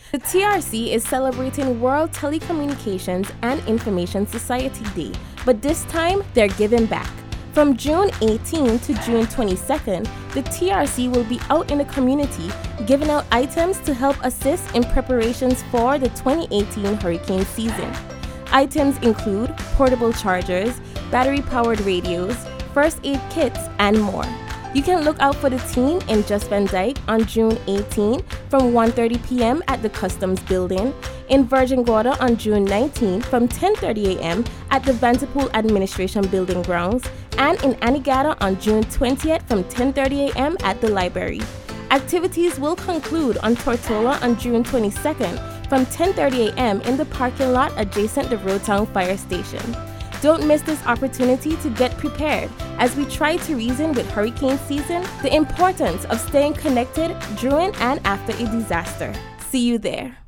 The TRC is celebrating World Telecommunications and Information Society Day, but this time they're giving back. From June 18 to June 22nd, the TRC will be out in the community giving out items to help assist in preparations for the 2018 hurricane season. Items include portable chargers, battery-powered radios, first aid kits, and more. You can look out for the team in Just Van Dyke on June 18 from 1:30 p.m. at the Customs Building, in Virgin Gorda on June 19 from 10:30 a.m. at the Vanderpool Administration Building grounds, and in Anegada on June 20th from 10:30 a.m. at the library. Activities will conclude on Tortola on June 22nd from 10:30 a.m. in the parking lot adjacent the Roadtown Fire Station. Don't miss this opportunity to get prepared as we try to reason with hurricane season the importance of staying connected during and after a disaster. See you there.